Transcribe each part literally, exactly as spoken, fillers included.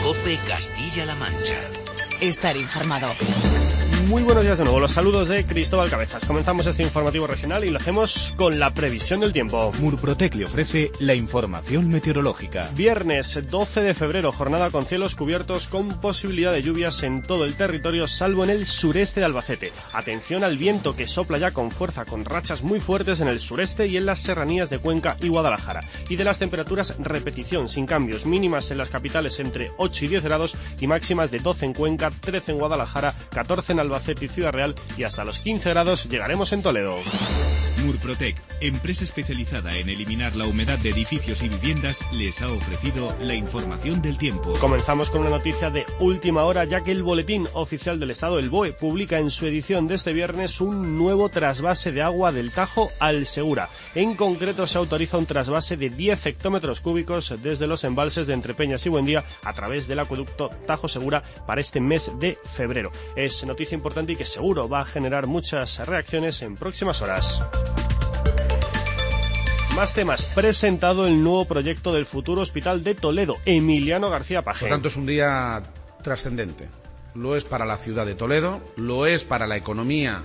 COPE Castilla-La Mancha. Estar informado. Muy buenos días de nuevo, los saludos de Cristóbal Cabezas. Comenzamos este informativo regional y lo hacemos con la previsión del tiempo. Murprotec le ofrece la información meteorológica. Viernes doce de febrero, jornada con cielos cubiertos con posibilidad de lluvias en todo el territorio, salvo en el sureste de Albacete. Atención al viento que sopla ya con fuerza, con rachas muy fuertes en el sureste y en las serranías de Cuenca y Guadalajara. Y de las temperaturas, repetición, sin cambios, mínimas en las capitales entre ocho y diez grados y máximas de doce en Cuenca, trece en Guadalajara, catorce en Albacete y Ciudad Real, y hasta los quince grados llegaremos en Toledo. Murprotec, empresa especializada en eliminar la humedad de edificios y viviendas, les ha ofrecido la información del tiempo. Comenzamos con una noticia de última hora, ya que el Boletín Oficial del Estado, el B O E, publica en su edición de este viernes un nuevo trasvase de agua del Tajo al Segura. En concreto, se autoriza un trasvase de diez hectómetros cúbicos desde los embalses de Entrepeñas y Buendía a través del acueducto Tajo Segura para este mes de febrero. Es noticia importante y que seguro va a generar muchas reacciones en próximas horas. Más temas. Presentado el nuevo proyecto del futuro hospital de Toledo, Emiliano García Paje. Por tanto, es un día trascendente. Lo es para la ciudad de Toledo, lo es para la economía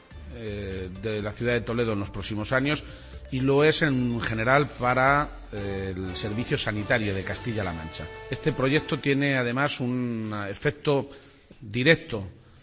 eh, de la ciudad de Toledo en los próximos años y lo es en general para eh, el servicio sanitario de Castilla-La Mancha. Este proyecto tiene además un efecto directo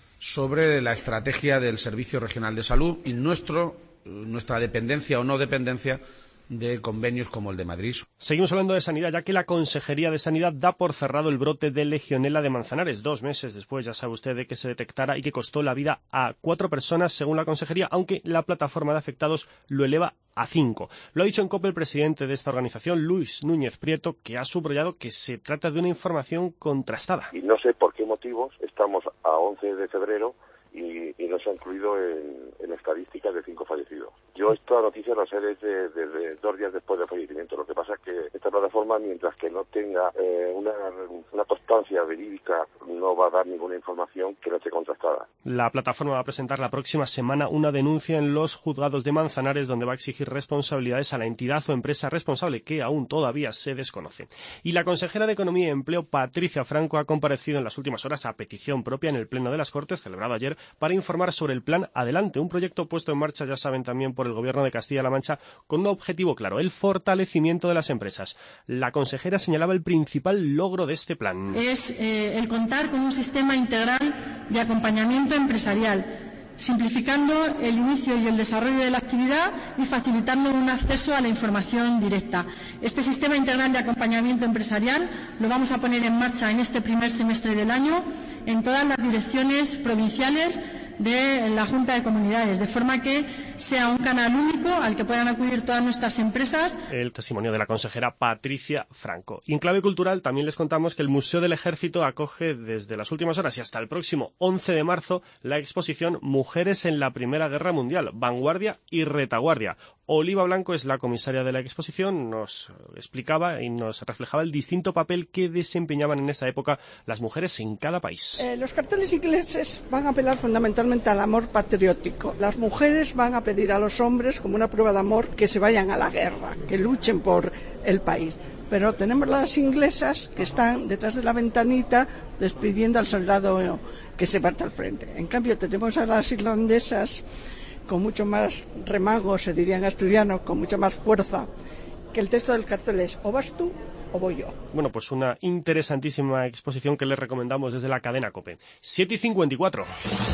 sobre la estrategia del Servicio Regional de Salud y nuestro, nuestra dependencia o no dependencia de convenios como el de Madrid. Seguimos hablando de sanidad, ya que la Consejería de Sanidad da por cerrado el brote de Legionela de Manzanares, dos meses después, ya sabe usted, de que se detectara y que costó la vida a cuatro personas, según la Consejería, aunque la plataforma de afectados lo eleva a cinco. Lo ha dicho en COPE el presidente de esta organización, Luis Núñez Prieto, que ha subrayado que se trata de una información contrastada. Y no sé por qué motivos estamos a once de febrero y, y no se ha incluido en, en estadísticas de cinco fallecidos. Yo esta noticia la sé desde, desde dos días después del fallecimiento. Lo que pasa es que esta plataforma, mientras que no tenga eh, una, una constancia verídica, no va a dar ninguna información que no esté contrastada. La plataforma va a presentar la próxima semana una denuncia en los juzgados de Manzanares, donde va a exigir responsabilidades a la entidad o empresa responsable, que aún todavía se desconoce. Y la consejera de Economía y Empleo, Patricia Franco, ha comparecido en las últimas horas a petición propia en el Pleno de las Cortes, celebrado ayer, para informar sobre el Plan Adelante, un proyecto puesto en marcha, ya saben, también por el Gobierno de Castilla-La Mancha, con un objetivo claro, el fortalecimiento de las empresas. La consejera señalaba el principal logro de este plan. Es eh, el contar con un sistema integral de acompañamiento empresarial, simplificando el inicio y el desarrollo de la actividad y facilitando un acceso a la información directa. Este sistema integral de acompañamiento empresarial lo vamos a poner en marcha en este primer semestre del año en todas las direcciones provinciales de la Junta de Comunidades, de forma que sea un canal único al que puedan acudir todas nuestras empresas. El testimonio de la consejera Patricia Franco. Y en clave cultural también les contamos que el Museo del Ejército acoge desde las últimas horas y hasta el próximo once de marzo la exposición Mujeres en la Primera Guerra Mundial, Vanguardia y Retaguardia. Oliva Blanco es la comisaria de la exposición, nos explicaba y nos reflejaba el distinto papel que desempeñaban en esa época las mujeres en cada país. Eh, los carteles ingleses van a apelar fundamentalmente al amor patriótico. Las mujeres van a pedir a los hombres, como una prueba de amor, que se vayan a la guerra, que luchen por el país. Pero tenemos las inglesas que están detrás de la ventanita despidiendo al soldado que se parte al frente. En cambio tenemos a las irlandesas con mucho más remago, se diría en asturiano, con mucha más fuerza, que el texto del cartel es o vas tú o voy yo. Bueno, pues una interesantísima exposición que les recomendamos desde la cadena COPE. siete y cincuenta y cuatro.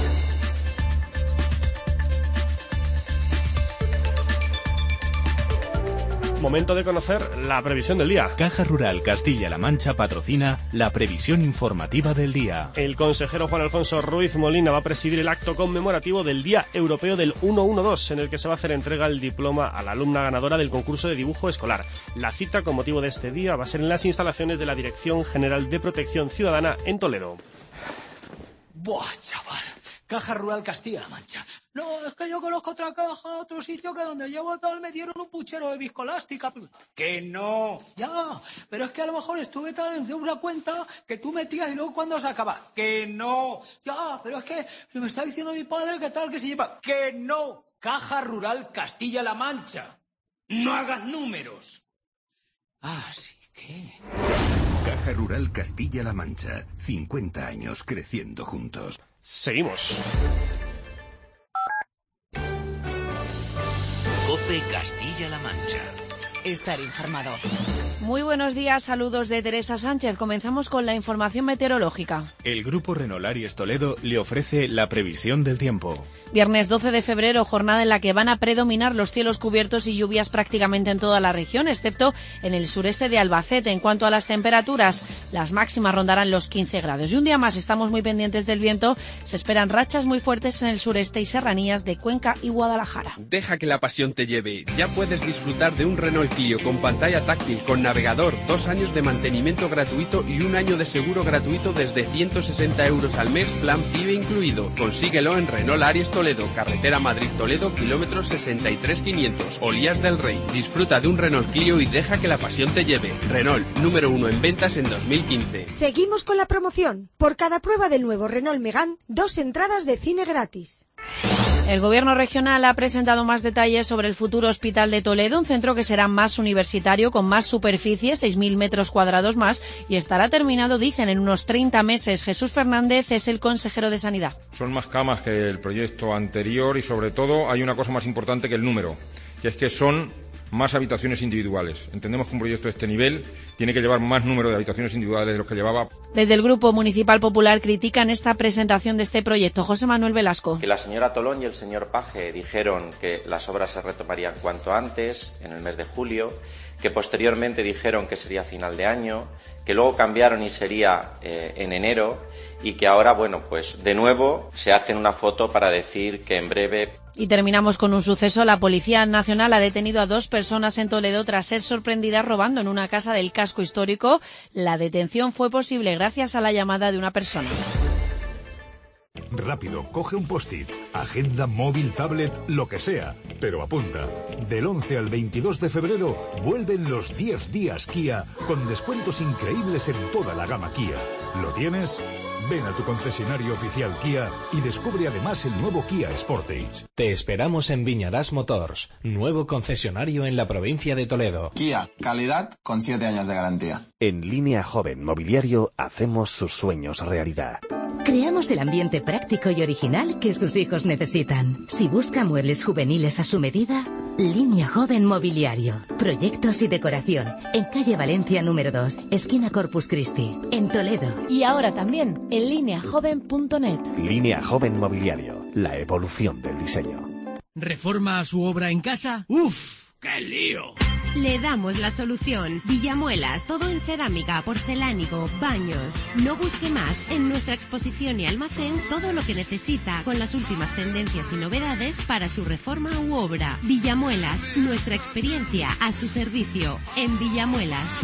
Momento de conocer la previsión del día. Caja Rural Castilla-La Mancha patrocina la previsión informativa del día. El consejero Juan Alfonso Ruiz Molina va a presidir el acto conmemorativo del Día Europeo del ciento doce, en el que se va a hacer entrega el diploma a la alumna ganadora del concurso de dibujo escolar. La cita con motivo de este día va a ser en las instalaciones de la Dirección General de Protección Ciudadana en Toledo. Buah, chaval. Caja Rural Castilla-La Mancha. No, es que yo conozco otra caja, otro sitio que donde llevo tal me dieron un puchero de viscolástica. Que no. Ya, pero es que a lo mejor estuve tal en una cuenta que tú metías y luego cuando se acaba. Que no. Ya, pero es que me está diciendo mi padre que tal que se lleva. Que no. Caja Rural Castilla-La Mancha. No hagas números. Ah, sí, ¿qué? Caja Caja Rural Castilla-La Mancha. cincuenta años creciendo juntos. Seguimos. COPE Castilla-La Mancha. Estar informado. Muy buenos días, saludos de Teresa Sánchez. Comenzamos con la información meteorológica. El Grupo Renault Aries Toledo le ofrece la previsión del tiempo. Viernes doce de febrero, jornada en la que van a predominar los cielos cubiertos y lluvias prácticamente en toda la región, excepto en el sureste de Albacete. En cuanto a las temperaturas, las máximas rondarán los quince grados. Y un día más estamos muy pendientes del viento. Se esperan rachas muy fuertes en el sureste y serranías de Cuenca y Guadalajara. Deja que la pasión te lleve. Ya puedes disfrutar de un Renault Clio con pantalla táctil, con navegador, dos años de mantenimiento gratuito y un año de seguro gratuito desde ciento sesenta euros al mes, plan PIBE incluido. Consíguelo en Renault Aries Toledo, carretera Madrid-Toledo, kilómetros sesenta y tres quinientos, Olías del Rey. Disfruta de un Renault Clio y deja que la pasión te lleve. Renault, número uno en ventas en dos mil quince. Seguimos con la promoción. Por cada prueba del nuevo Renault Megane, dos entradas de cine gratis. El Gobierno regional ha presentado más detalles sobre el futuro Hospital de Toledo, un centro que será más universitario, con más superficie, seis mil metros cuadrados más, y estará terminado, dicen, en unos treinta meses. Jesús Fernández es el consejero de Sanidad. Son más camas que el proyecto anterior y, sobre todo, hay una cosa más importante que el número, que es que son más habitaciones individuales. Entendemos que un proyecto de este nivel tiene que llevar más número de habitaciones individuales de los que llevaba. Desde el Grupo Municipal Popular critican esta presentación de este proyecto. José Manuel Velasco. Que la señora Tolón y el señor Paje dijeron que las obras se retomarían cuanto antes, en el mes de julio, que posteriormente dijeron que sería final de año, que luego cambiaron y sería eh, en enero, y que ahora, bueno, pues de nuevo se hacen una foto para decir que en breve. Y terminamos con un suceso. La Policía Nacional ha detenido a dos personas en Toledo tras ser sorprendidas robando en una casa del casco histórico. La detención fue posible gracias a la llamada de una persona. Rápido, coge un post-it, agenda, móvil, tablet, lo que sea, pero apunta. Del once al veintidós de febrero vuelven los diez días Kia con descuentos increíbles en toda la gama Kia. ¿Lo tienes? Ven a tu concesionario oficial Kia y descubre además el nuevo Kia Sportage. Te esperamos en Viñarás Motors, nuevo concesionario en la provincia de Toledo. Kia, calidad con siete años de garantía. En Línea Joven Mobiliario hacemos sus sueños realidad. Creamos el ambiente práctico y original que sus hijos necesitan. Si busca muebles juveniles a su medida, Línea Joven Mobiliario. Proyectos y decoración. En calle Valencia número dos, esquina Corpus Christi, en Toledo. Y ahora también en línea joven punto net. Línea Joven Mobiliario. La evolución del diseño. ¿Reforma su obra en casa? ¡Uf! ¡Qué lío! Le damos la solución. Villamuelas, todo en cerámica, porcelánico, baños. No busque más. En nuestra exposición y almacén, todo lo que necesita, con las últimas tendencias y novedades para su reforma u obra. Villamuelas, nuestra experiencia a su servicio. En Villamuelas.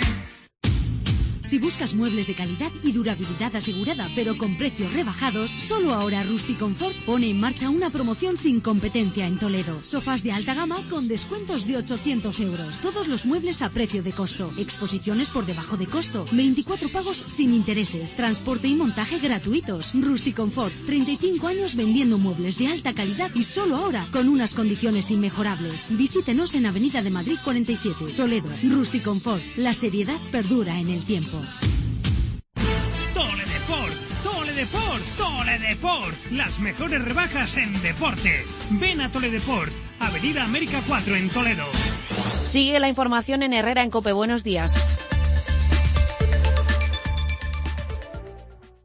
Si buscas muebles de calidad y durabilidad asegurada, pero con precios rebajados, solo ahora Rusticonfort pone en marcha una promoción sin competencia en Toledo. Sofás de alta gama con descuentos de ochocientos euros. Todos los muebles a precio de costo. Exposiciones por debajo de costo. veinticuatro pagos sin intereses. Transporte y montaje gratuitos. Rusticonfort, treinta y cinco años vendiendo muebles de alta calidad y solo ahora con unas condiciones inmejorables. Visítenos en Avenida de Madrid cuarenta y siete, Toledo. Rusticonfort, la seriedad perdura en el tiempo. Toledeport, Toledeport, Toledeport. Las mejores rebajas en deporte. Ven a Toledeport, Avenida América cuatro en Toledo. Sigue la información en Herrera en COPE. Buenos días.